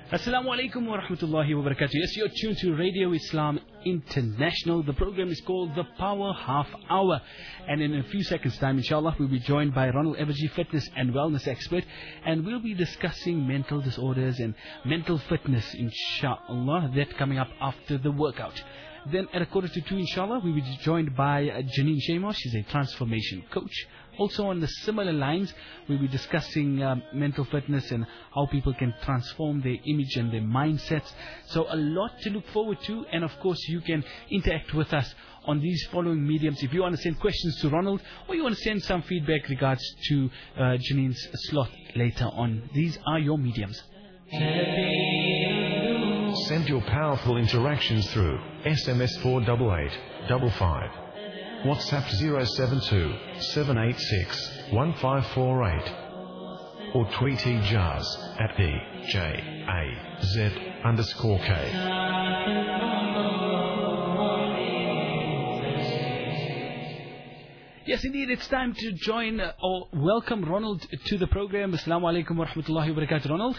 Assalamu alaikum wa rahmatullahi wa barakatuh. Yes, you're tuned to Radio Islam International. The program is called The Power Half Hour. And in a few seconds' time, inshallah, we'll be joined by Ronald Evergy, fitness and wellness expert. And we'll be discussing mental disorders and mental fitness, inshallah. That coming up after the workout. Then at 1:45, inshallah, we'll be joined by Janine Shamos. She's a transformation coach. Also on the similar lines, we'll be discussing mental fitness and how people can transform their image and their mindsets. So a lot to look forward to. And of course, you can interact with us on these following mediums. If you want to send questions to Ronald or you want to send some feedback regards to Janine's slot later on, these are your mediums. Send your powerful interactions through SMS 48855. WhatsApp 072 786 1548 or tweet Ejaz at EJAZ_K. Yes, indeed, it's time to join or welcome Ronald to the program. Assalamu alaikum wa rahmatullahi wa barakatuh, Ronald.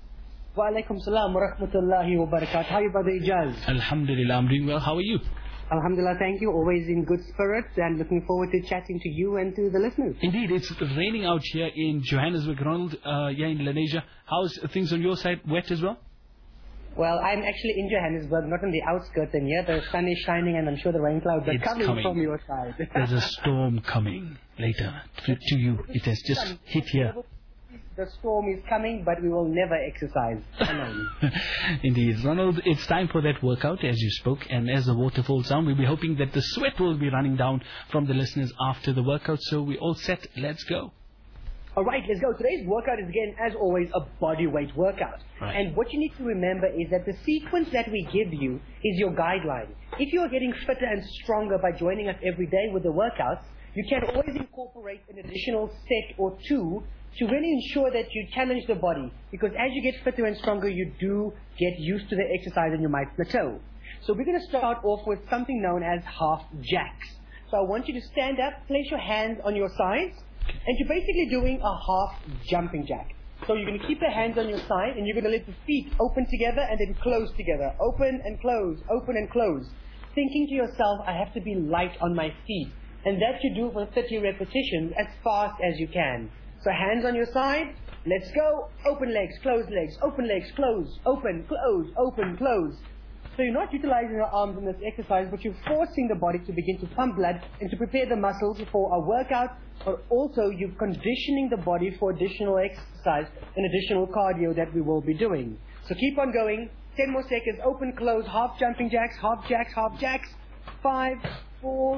Wa alaikum salam wa rahmatullahi wa barakatuh. How are you, Brother Ejaz? Alhamdulillah, I'm doing well. How are you? Alhamdulillah, thank you. Always in good spirits and looking forward to chatting to you and to the listeners. Indeed, it's raining out here in Johannesburg, Ronald, here in Lenasia. How's things on your side? Wet as well? Well, I'm actually in Johannesburg, not on the outskirts, and here the sun is shining and I'm sure the rain clouds are coming from your side. There's a storm coming later to you. It has just hit here. The storm is coming, but we will never exercise alone. Indeed. Ronald, it's time for that workout, as you spoke, and as the water falls down, we'll be hoping that the sweat will be running down from the listeners after the workout. So we're all set. Let's go. All right, let's go. Today's workout is, again, as always, a body weight workout. Right. And what you need to remember is that the sequence that we give you is your guideline. If you are getting fitter and stronger by joining us every day with the workouts, you can always incorporate an additional set or two to really ensure that you challenge the body. Because as you get fitter and stronger, you do get used to the exercise and you might plateau. So we're going to start off with something known as half jacks. So I want you to stand up, place your hands on your sides, and you're basically doing a half jumping jack. So you're going to keep the hands on your side and you're going to let the feet open together and then close together. Open and close, open and close. Thinking to yourself, I have to be light on my feet. And that you do for 30 repetitions as fast as you can. So hands on your side, let's go. Open legs, close legs, open legs, close, open, close, open, close. So you're not utilizing your arms in this exercise, but you're forcing the body to begin to pump blood and to prepare the muscles for a workout, but also you're conditioning the body for additional exercise and additional cardio that we will be doing. So keep on going. 10 more seconds. Open, close, half jumping jacks, half jacks, half jacks. 5, 4,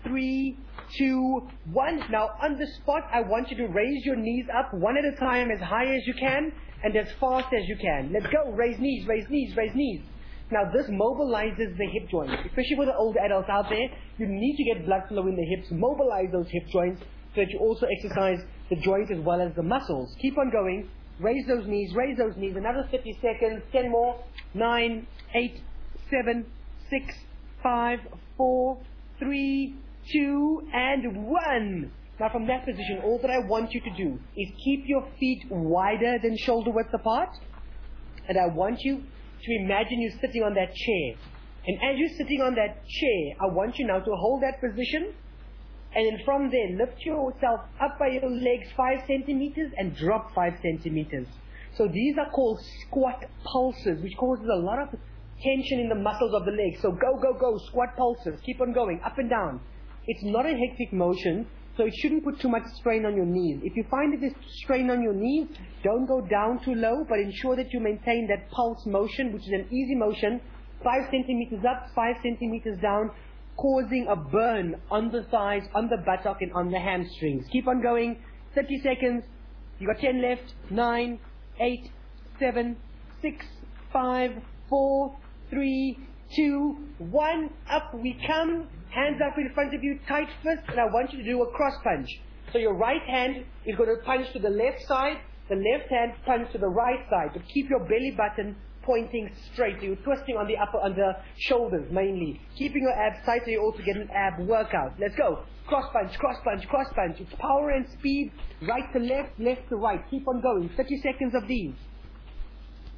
3, 2, 1. Now on the spot, I want you to raise your knees up one at a time as high as you can and as fast as you can. Let's go. Raise knees, raise knees, raise knees. Now this mobilizes the hip joints. Especially for the older adults out there, you need to get blood flow in the hips. Mobilize those hip joints so that you also exercise the joint as well as the muscles. Keep on going. Raise those knees, raise those knees. Another 50 seconds. 10 more. 9, 8, 7, 6, 5, 4, 3, 2, and 1. Now from that position, all that I want you to do is keep your feet wider than shoulder width apart. And I want you to imagine you sitting on that chair. And as you're sitting on that chair, I want you now to hold that position. And then from there, lift yourself up by your legs 5 centimeters and drop 5 centimeters. So these are called squat pulses, which causes a lot of tension in the muscles of the legs. So go, go, go, squat pulses. Keep on going, up and down. It's not a hectic motion, so it shouldn't put too much strain on your knees. If you find that there's strain on your knees, don't go down too low, but ensure that you maintain that pulse motion, which is an easy motion, 5 centimeters up, 5 centimeters down, causing a burn on the thighs, on the buttock, and on the hamstrings. Keep on going, 30 seconds. You got 10 left, 9, 8, 7, 6, 5, 4, 3, 2, 1. Up we come. Hands up in front of you, tight fist, and I want you to do a cross punch. So your right hand is going to punch to the left side, the left hand punch to the right side. But keep your belly button pointing straight. So you're twisting on the shoulders mainly. Keeping your abs tight so you also get an ab workout. Let's go. Cross punch, cross punch, cross punch. It's power and speed, right to left, left to right. Keep on going. 30 seconds of these.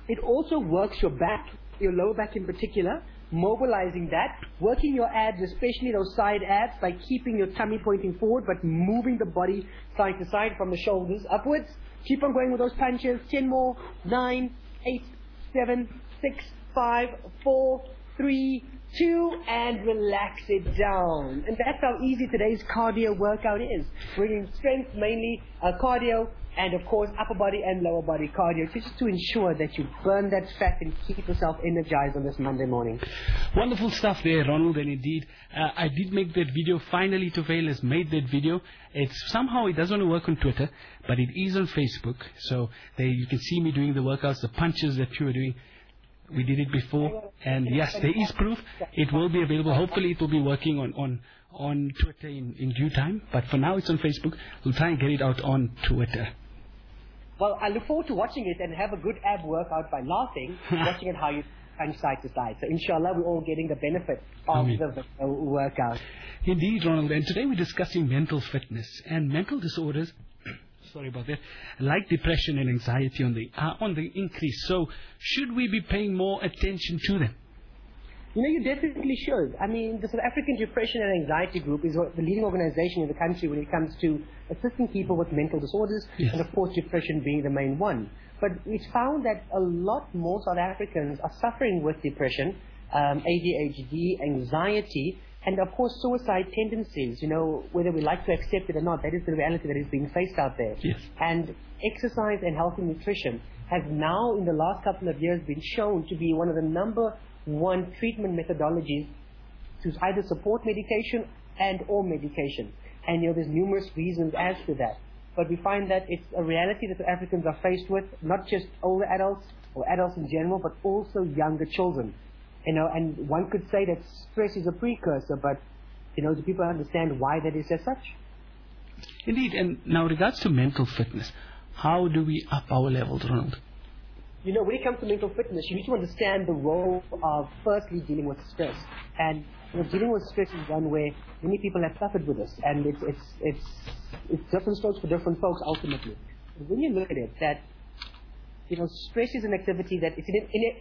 It also works your back, your lower back in particular, mobilizing that, working your abs, especially those side abs, by keeping your tummy pointing forward, but moving the body side to side from the shoulders upwards. Keep on going with those punches. 10 more. 9, 8, 7, 6, 5, 4, 3, 2, and relax it down. And that's how easy today's cardio workout is. Bringing strength, mainly cardio, and of course upper body and lower body cardio, just to ensure that you burn that fat and keep yourself energized on this Monday morning. Wonderful stuff there, Ronald, and indeed, I did make that video. Finally, Tufail has made that video. Somehow it doesn't work on Twitter, but it is on Facebook. So there you can see me doing the workouts, the punches that you were doing. We did it before, and yes, there is proof. It will be available. Hopefully it will be working on Twitter in due time, but for now it's on Facebook. We'll try and get it out on Twitter. Well, I look forward to watching it and have a good ab workout by laughing, watching it how you punch side to side. So inshallah, we're all getting the benefit of the workout. Indeed, Ronald, and today we're discussing mental fitness and mental disorders. Sorry about that. Like depression and anxiety on the increase. So, should we be paying more attention to them? You know, you definitely should. I mean, the South African Depression and Anxiety Group is the leading organization in the country when it comes to assisting people with mental disorders, and of course depression being the main one. But it's found that a lot more South Africans are suffering with depression, ADHD, anxiety, and of course suicide tendencies. You know, whether we like to accept it or not, that is the reality that is being faced out there. Yes. And exercise and healthy nutrition has now in the last couple of years been shown to be one of the number one treatment methodologies to either support medication and or medication. And you know, there's numerous reasons as to that. But we find that it's a reality that Africans are faced with, not just older adults or adults in general, but also younger children. You know, and one could say that stress is a precursor, but you know, do people understand why that is as such? Indeed, and now regards to mental fitness, how do we up our levels, Ronald? You know, when it comes to mental fitness, you need to understand the role of firstly dealing with stress. And you know, dealing with stress is one where many people have suffered with this, and it's different strokes for different folks ultimately. But when you look at it, that you know, stress is an activity that it's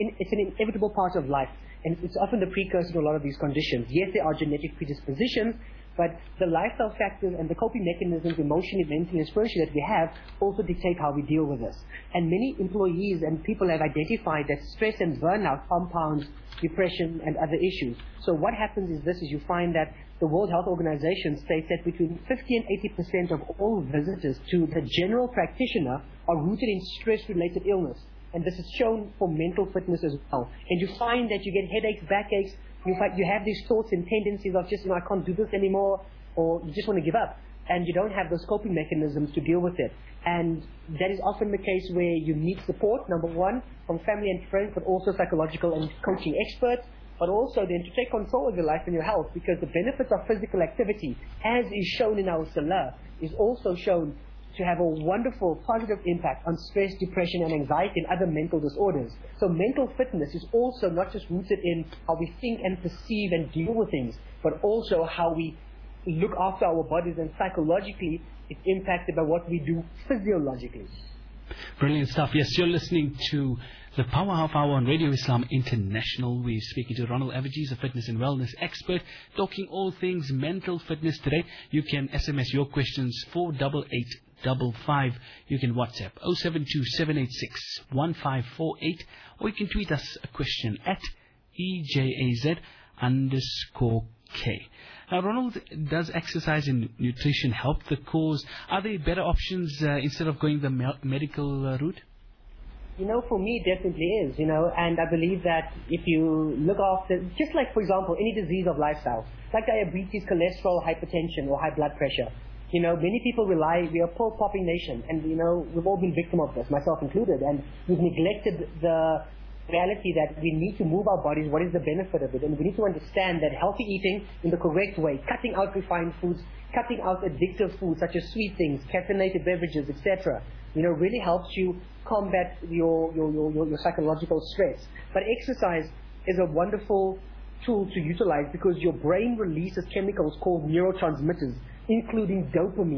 an inevitable part of life, and it's often the precursor to a lot of these conditions. Yes, there are genetic predispositions, but the lifestyle factors and the coping mechanisms, emotionally, mentally, and spiritually that we have also dictate how we deal with this. And many employees and people have identified that stress and burnout compounds depression and other issues. So what happens is this, is you find that the World Health Organization states that between 50 and 80% of all visitors to the general practitioner are rooted in stress-related illness. And this is shown for mental fitness as well. And you find that you get headaches, backaches, you have these thoughts and tendencies of just, you know, I can't do this anymore, or you just want to give up. And you don't have those coping mechanisms to deal with it. And that is often the case where you need support, number one, from family and friends, but also psychological and coaching experts, but also then to take control of your life and your health, because the benefits of physical activity, as is shown in our Salah, is also shown to have a wonderful positive impact on stress, depression and anxiety and other mental disorders. So mental fitness is also not just rooted in how we think and perceive and deal with things, but also how we look after our bodies, and psychologically it's impacted by what we do physiologically. Brilliant stuff. Yes, you're listening to the Power Half Hour on Radio Islam International. We're speaking to Ronald Evergy, a fitness and wellness expert, talking all things mental fitness today. You can SMS your questions 48855. You can WhatsApp 072-786-1548, or you can tweet us a question at EJAZ_K. Now, Ronald, does exercise and nutrition help the cause? Are there better options instead of going the medical route? You know, for me, it definitely is, you know, and I believe that if you look after, just like, for example, any disease of lifestyle, like diabetes, cholesterol, hypertension, or high blood pressure, you know, many people we are a pill-popping nation, and, you know, we've all been victim of this, myself included, and we've neglected the reality that we need to move our bodies. What is the benefit of it? And we need to understand that healthy eating in the correct way, cutting out refined foods, cutting out addictive foods such as sweet things, caffeinated beverages, etc., you know, really helps you combat your psychological stress. But exercise is a wonderful tool to utilize, because your brain releases chemicals called neurotransmitters, including dopamine.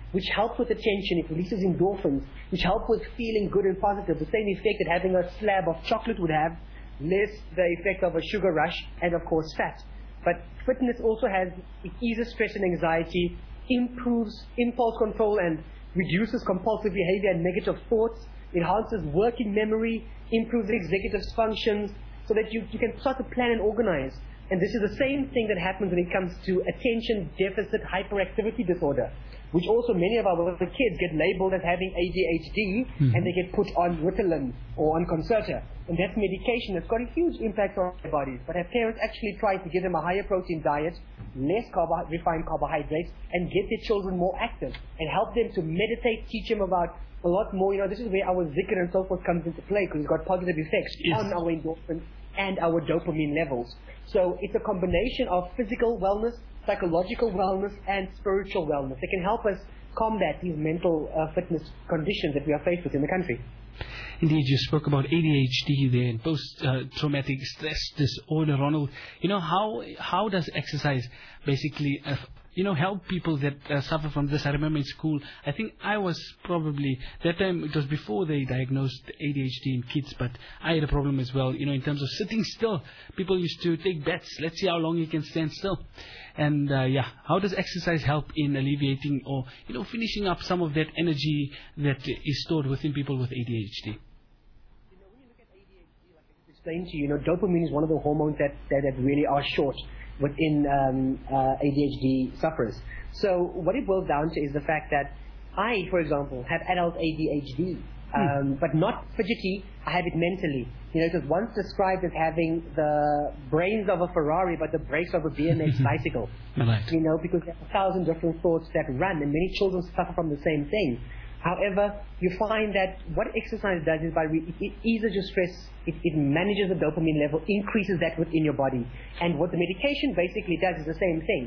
which helps with attention. It releases endorphins, which help with feeling good and positive. The same effect that having a slab of chocolate would have, less the effect of a sugar rush, and of course fat. But fitness also it eases stress and anxiety, improves impulse control and reduces compulsive behavior and negative thoughts, enhances working memory, improves executive functions, so that you can start to plan and organize. And this is the same thing that happens when it comes to attention deficit hyperactivity disorder, which also many of our kids get labeled as having ADHD, and they get put on Ritalin or on Concerta. And that's medication that's got a huge impact on their bodies. But our parents actually try to give them a higher protein diet, less refined carbohydrates, and get their children more active and help them to meditate, teach them about a lot more. This is where our zikr and so forth comes into play, because it's got positive effects on our endorphins and our dopamine levels. So it's a combination of physical wellness, psychological wellness, and spiritual wellness that can help us combat these mental fitness conditions that we are faced with in the country. Indeed, you spoke about ADHD there and post-traumatic stress disorder, Ronald. How does exercise basically help people that suffer from this? I remember in school, I think I was probably, that time it was before they diagnosed ADHD in kids, but I had a problem as well, in terms of sitting still. People used to take bets, let's see how long you can stand still. And how does exercise help in alleviating or, finishing up some of that energy that is stored within people with ADHD? When you look at ADHD, like I explained to you, dopamine is one of the hormones that really are short within ADHD sufferers. So what it boils down to is the fact that I, for example, have adult ADHD, but not fidgety. I have it mentally. It was once described as having the brains of a Ferrari, but the brakes of a BMX bicycle. Right. Because there are 1,000 different thoughts that run, and many children suffer from the same thing. However, you find that what exercise does is it eases your stress, it manages the dopamine level, increases that within your body. And what the medication basically does is the same thing.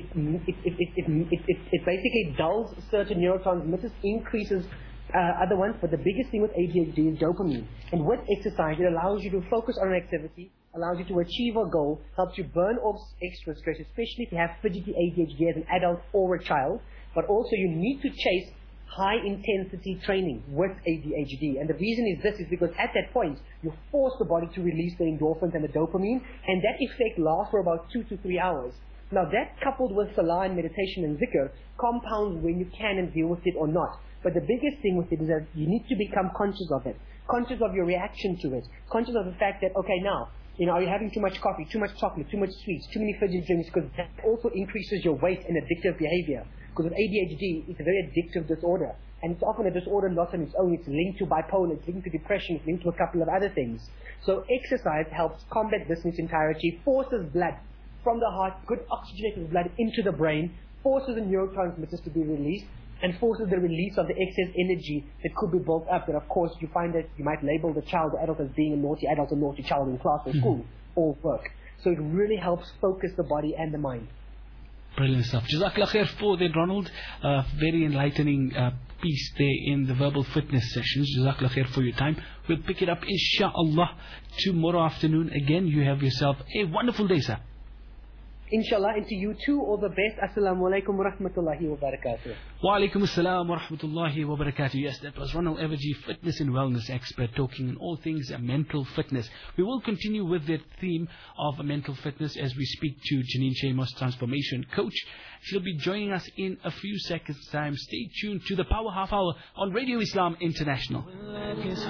It basically dulls certain neurotransmitters, increases other ones, but the biggest thing with ADHD is dopamine. And with exercise, it allows you to focus on an activity, allows you to achieve a goal, helps you burn off extra stress, especially if you have fidgety ADHD as an adult or a child. But also you need to chase high-intensity training with ADHD. And the reason is this is because at that point, you force the body to release the endorphins and the dopamine, and that effect lasts for about 2 to 3 hours. Now that, coupled with salah and meditation and zikr, compounds when you can and deal with it or not. But the biggest thing with it is that you need to become conscious of it, conscious of your reaction to it, conscious of the fact that, okay, now, are you having too much coffee, too much chocolate, too much sweets, too many fidget drinks, because that also increases your weight and addictive behavior. Because with ADHD, it's a very addictive disorder. And it's often a disorder not on its own. It's linked to bipolar, it's linked to depression, it's linked to a couple of other things. So exercise helps combat this in its entirety, forces blood from the heart, good oxygenated blood into the brain, forces the neurotransmitters to be released, and forces the release of the excess energy that could be built up. That, of course, you find that you might label the child or adult as being a naughty adult or naughty child in class or school or work. So it really helps focus the body and the mind. Brilliant stuff. Jazakallah khair for that, Ronald. Very enlightening piece there in the verbal fitness sessions. Jazakallah khair for your time. We'll pick it up, inshallah, tomorrow afternoon. Again, you have yourself a wonderful day, sir. Inshallah, and to you too, all the best. Assalamu alaikum wa rahmatullahi wa barakatuh. Wa alaikum assalam wa rahmatullahi wa barakatuh. Yes, that was Ronald Evergy, fitness and wellness expert, talking on all things mental fitness. We will continue with that theme of mental fitness as we speak to Janine Shamos, transformation coach. She'll be joining us in a few seconds' time. Stay tuned to the Power Half Hour on Radio Islam International. When life is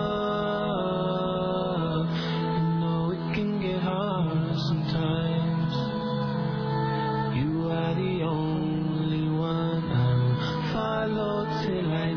hard, you know it can get hard sometimes. You are the only one I'll follow till I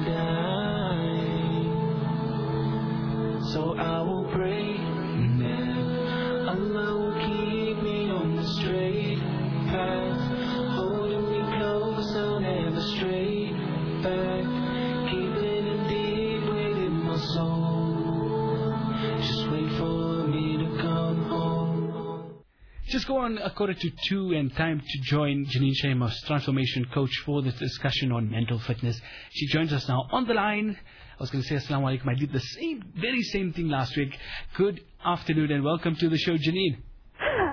die. So I will pray that Allah will keep me on the straight path, holding me close, I'll never stray back, keeping it deep within my soul. Just wait for me to come home. Just go on 1:45 and time to join Janine Shamos, transformation coach, for this discussion on mental fitness. She joins us now on the line. I was going to say Assalamu alaikum. I did the very same thing last week. Good afternoon and welcome to the show, Janine. Hi,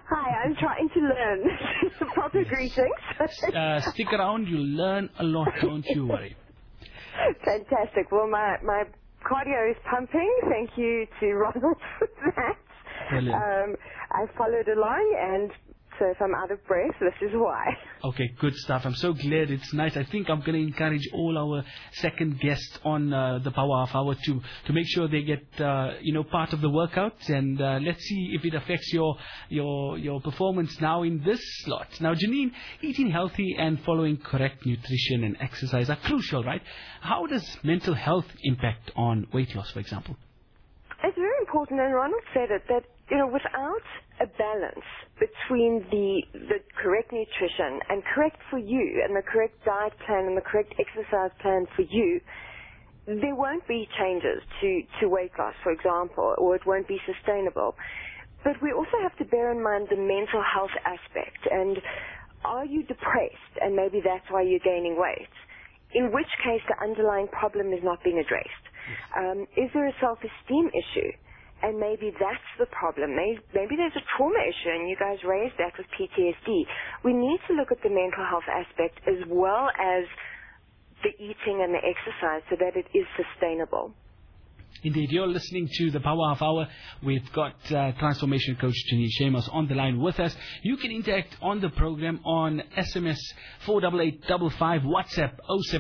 I'm trying to learn. Proper greetings. Stick around, you'll learn a lot, don't you worry. Fantastic. Well, my cardio is pumping. Thank you to Ronald for that. Brilliant. I followed along, and so if I'm out of breath, this is why. Okay, good stuff. I'm so glad. It's nice. I think I'm going to encourage all our second guests on the Power Half Hour to make sure they get part of the workouts, and let's see if it affects your performance now in this slot. Now, Janine, eating healthy and following correct nutrition and exercise are crucial, right? How does mental health impact on weight loss, for example? It's very important, and Ronald said it, that without a balance between the correct nutrition and correct for you, and the correct diet plan and the correct exercise plan for you, there won't be changes to weight loss, for example, or it won't be sustainable. But we also have to bear in mind the mental health aspect. And are you depressed, and maybe that's why you're gaining weight? In which case the underlying problem is not being addressed. Is there a self-esteem issue? And maybe that's the problem. Maybe there's a trauma issue, and you guys raised that with PTSD. We need to look at the mental health aspect as well as the eating and the exercise so that it is sustainable. Indeed, you're listening to the Power Half Hour. We've got transformation coach Janine Sheamus on the line with us. You can interact on the program on SMS 48855, WhatsApp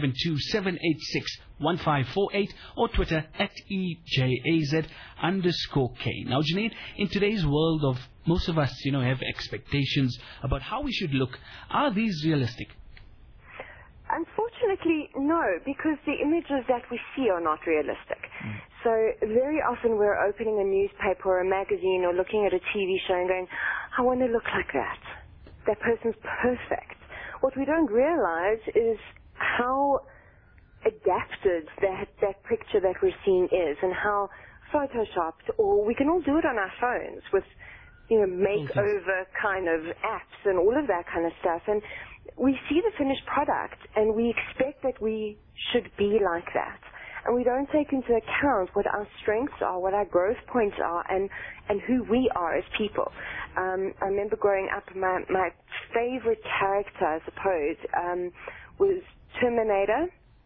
072-786-1548, or Twitter at EJAZ_K. Now, Janine, in today's world of most of us, have expectations about how we should look. Are these realistic? Unfortunately, no, because the images that we see are not realistic. So very often we're opening a newspaper or a magazine or looking at a TV show and going, I want to look like that. That person's perfect. What we don't realize is how adapted that picture that we're seeing is, and how photoshopped, or we can all do it on our phones with makeover kind of apps and all of that kind of stuff. And we see the finished product and we expect that we should be like that. And we don't take into account what our strengths are, what our growth points are, and who we are as people. I remember growing up, my favorite character, I suppose, was Terminator,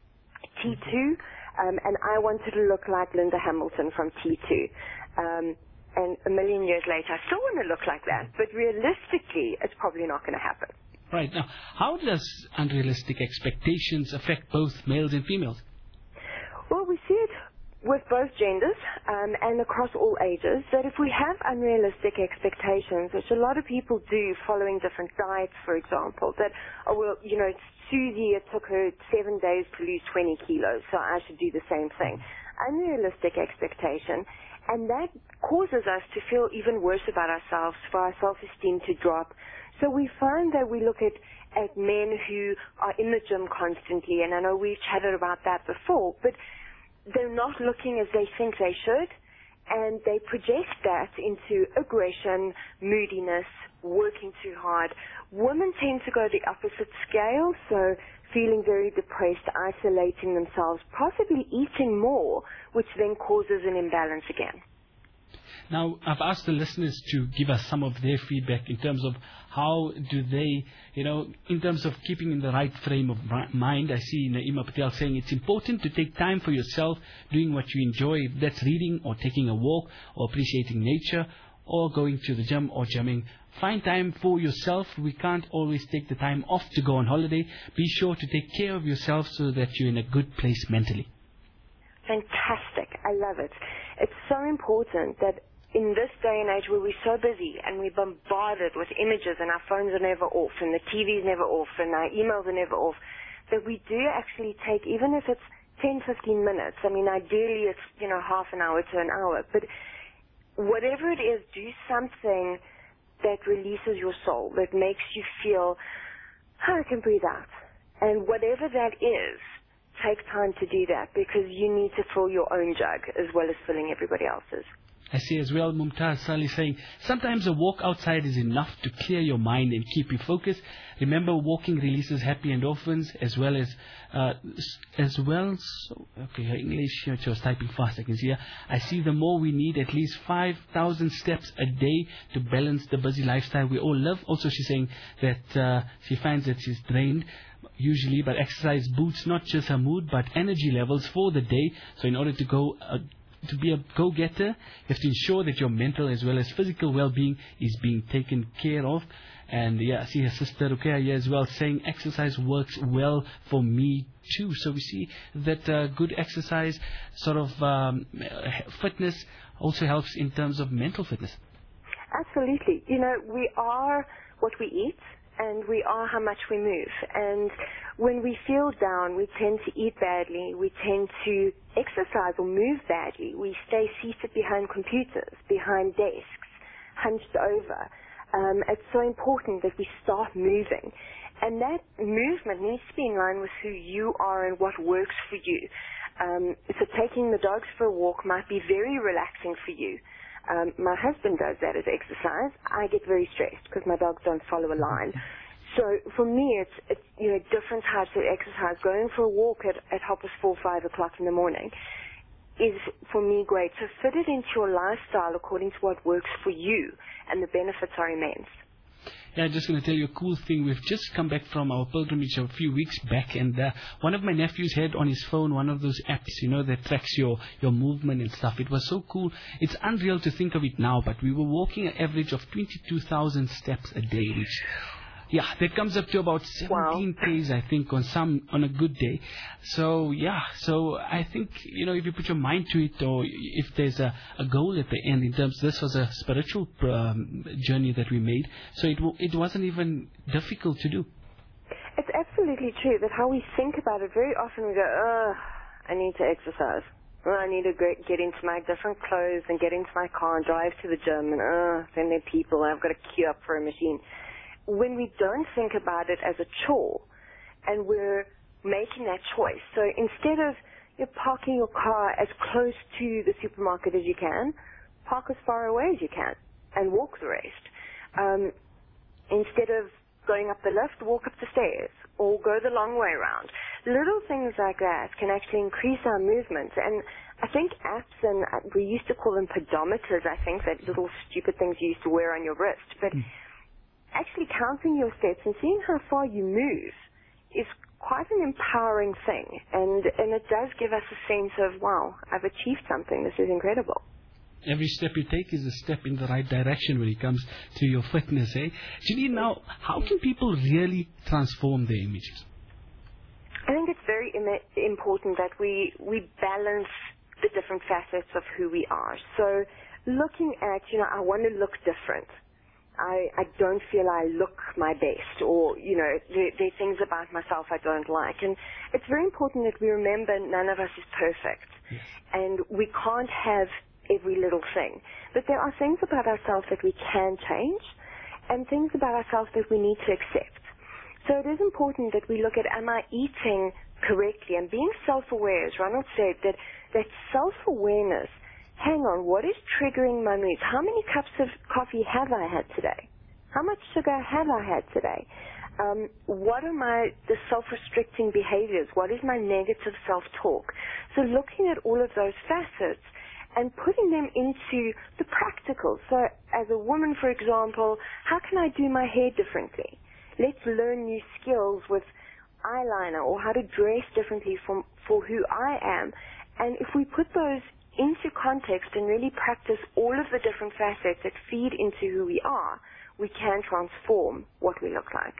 T2, and I wanted to look like Linda Hamilton from T2. And a million years later, I still want to look like that. But realistically, it's probably not going to happen. Right. Now, how does unrealistic expectations affect both males and females? Well, we see it with both genders and across all ages, that if we have unrealistic expectations, which a lot of people do following different diets, for example, that, Susie, it took her 7 days to lose 20 kilos, so I should do the same thing. Unrealistic expectation. And that causes us to feel even worse about ourselves, for our self-esteem to drop. So we find that we look at men who are in the gym constantly, and I know we've chatted about that before, but they're not looking as they think they should, and they project that into aggression, moodiness, working too hard. Women tend to go the opposite scale, so feeling very depressed, isolating themselves, possibly eating more, which then causes an imbalance again. Now, I've asked the listeners to give us some of their feedback in terms of how do they, in terms of keeping in the right frame of mind. I see Naima Patel saying it's important to take time for yourself, doing what you enjoy, if that's reading or taking a walk or appreciating nature or going to the gym or gymming. Find time for yourself. We can't always take the time off to go on holiday. Be sure to take care of yourself so that you're in a good place mentally. Fantastic. I love it. It's so important that in this day and age where we're so busy and we're bombarded with images and our phones are never off and the TV's never off and our emails are never off, that we do actually take, even if it's 10, 15 minutes, I mean, ideally it's, half an hour to an hour, but whatever it is, do something that releases your soul, that makes you feel, I can breathe out. And whatever that is, take time to do that, because you need to fill your own jug as well as filling everybody else's. I see as well, Mumtaz Salih saying, sometimes a walk outside is enough to clear your mind and keep you focused. Remember, walking releases happy endorphins as well. So, okay, her English, she was typing fast, I can see her. I see the more we need, at least 5,000 steps a day to balance the busy lifestyle we all live. Also, she's saying that she finds that she's drained usually, but exercise boosts not just her mood but energy levels for the day. So in order to be a go-getter, you have to ensure that your mental as well as physical well-being is being taken care of. And yeah, I see her sister Ruqayya here as well saying exercise works well for me too. So we see that good exercise sort of fitness also helps in terms of mental fitness. Absolutely. You know, we are what we eat, and we are how much we move. And when we feel down, we tend to eat badly, we tend to exercise or move badly, we stay seated behind computers, behind desks, hunched over. It's so important that we start moving. And that movement needs to be in line with who you are and what works for you. So taking the dogs for a walk might be very relaxing for you. My husband does that as exercise. I get very stressed because my dogs don't follow a line. So for me, it's you know, different types of exercise. Going for a walk at 4:30, 5 o'clock in the morning is for me great. So fit it into your lifestyle according to what works for you, and the benefits are immense. Yeah, I'm just going to tell you a cool thing. We've just come back from our pilgrimage a few weeks back, and one of my nephews had on his phone one of those apps, you know, that tracks your movement and stuff. It was so cool. It's unreal to think of it now, but we were walking an average of 22,000 steps a day, which, yeah, that comes up to about 17 Ks, I think, on a good day. So, yeah, so I think, you know, if you put your mind to it, or if there's a goal at the end, in terms, this was a spiritual journey that we made, so it wasn't even difficult to do. It's absolutely true that how we think about it, very often we go, I need to exercise. I need to get into my different clothes and get into my car and drive to the gym, and then there are people, and I've got to queue up for a machine. When we don't think about it as a chore, and we're making that choice. So instead of parking your car as close to the supermarket as you can, park as far away as you can and walk the rest. Instead of going up the lift, walk up the stairs or go the long way around. Little things like that can actually increase our movement. And I think apps, and we used to call them pedometers, I think, that little stupid things you used to wear on your wrist. But actually counting your steps and seeing how far you move is quite an empowering thing, and it does give us a sense of, wow, I've achieved something, this is incredible. Every step you take is a step in the right direction when it comes to your fitness, eh? Janine, now, how can people really transform their images? I think it's very important that we balance the different facets of who we are. So looking at, I want to look different. I don't feel I look my best, or, there are things about myself I don't like. And it's very important that we remember none of us is perfect. Yes. And we can't have every little thing. But there are things about ourselves that we can change, and things about ourselves that we need to accept. So it is important that we look at, am I eating correctly? And being self-aware, as Ronald said, that self-awareness, hang on, what is triggering my moods? How many cups of coffee have I had today? How much sugar have I had today? What are the self-restricting behaviors? What is my negative self-talk? So looking at all of those facets and putting them into the practical. So as a woman, for example, how can I do my hair differently? Let's learn new skills with eyeliner, or how to dress differently for who I am. And if we put those into context and really practice all of the different facets that feed into who we are, we can transform what we look like.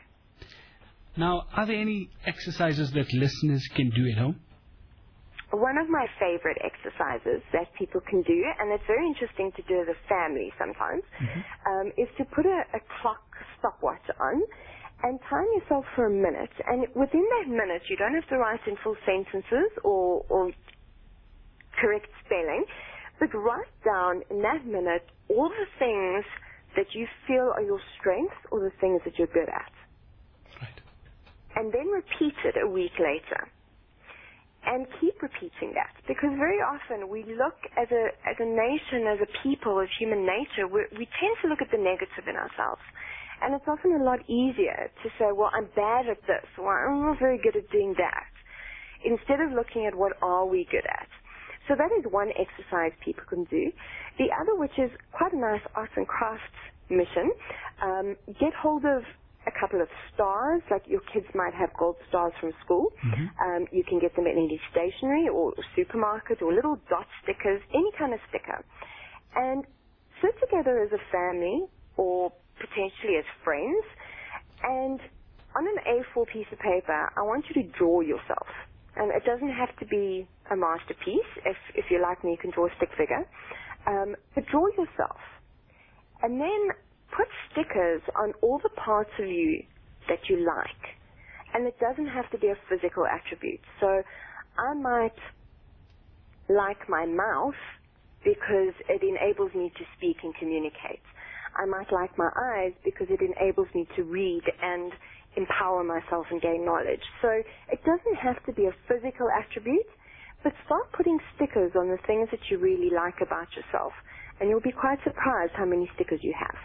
Now, are there any exercises that listeners can do at home? One of my favorite exercises that people can do, and it's very interesting to do as a family sometimes, is to put a clock stopwatch on and time yourself for a minute. And within that minute, you don't have to write in full sentences or correct spelling, but write down in that minute all the things that you feel are your strengths or the things that you're good at. Right. And then repeat it a week later. And keep repeating that, because very often we look as a nation, as a people, as human nature, we tend to look at the negative in ourselves. And it's often a lot easier to say, well, I'm bad at this, or I'm not very good at doing that, instead of looking at what are we good at. So that is one exercise people can do. The other, which is quite a nice arts and crafts mission, get hold of a couple of stars, like your kids might have gold stars from school. You can get them at any stationery or supermarket, or little dot stickers, any kind of sticker. And sit together as a family, or potentially as friends, and on an A4 piece of paper, I want you to draw yourself. And it doesn't have to be a masterpiece. If you're like me, you can draw a stick figure. But draw yourself. And then put stickers on all the parts of you that you like. And it doesn't have to be a physical attribute. So I might like my mouth because it enables me to speak and communicate. I might like my eyes because it enables me to read and empower myself and gain knowledge. So it doesn't have to be a physical attribute, but start putting stickers on the things that you really like about yourself, and you'll be quite surprised how many stickers you have.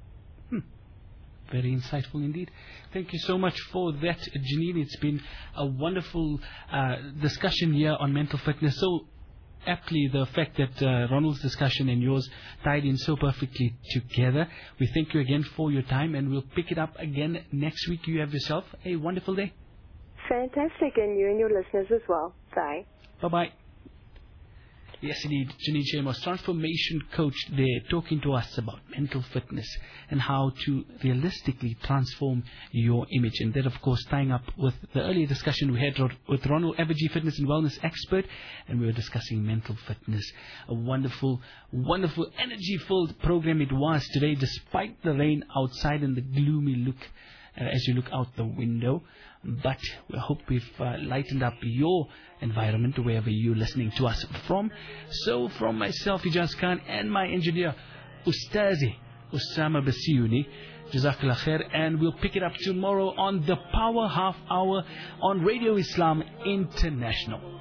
Very insightful indeed. Thank you so much for that, Janine. It's been a wonderful discussion here on mental fitness. So aptly, the fact that Ronald's discussion and yours tied in so perfectly together. We thank you again for your time, and we'll pick it up again next week. You have yourself a wonderful day. Fantastic, and you and your listeners as well. Bye. Bye-bye. Yes, indeed, Janine Shamos, transformation coach there, talking to us about mental fitness and how to realistically transform your image. And that, of course, tying up with the earlier discussion we had with Ronald Abaji, fitness and wellness expert, and we were discussing mental fitness. A wonderful, wonderful, energy-filled program it was today, despite the rain outside and the gloomy look as you look out the window. But we hope we've lightened up your environment wherever you're listening to us from. So from myself, Ijaz Khan, and my engineer, Ustazi Usama Basiyuni, Jazakallah khair, and we'll pick it up tomorrow on the Power Half Hour on Radio Islam International.